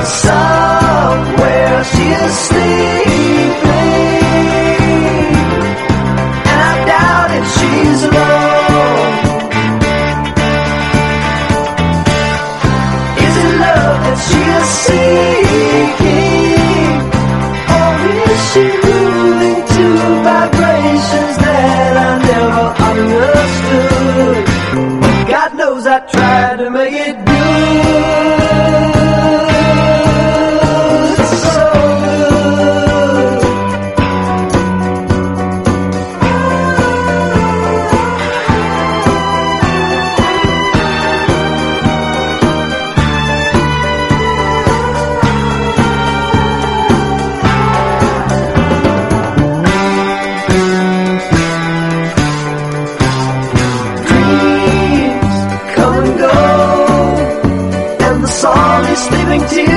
Somewhere she's sleeping, and I doubt if she's alone. Is it love that she is seeing?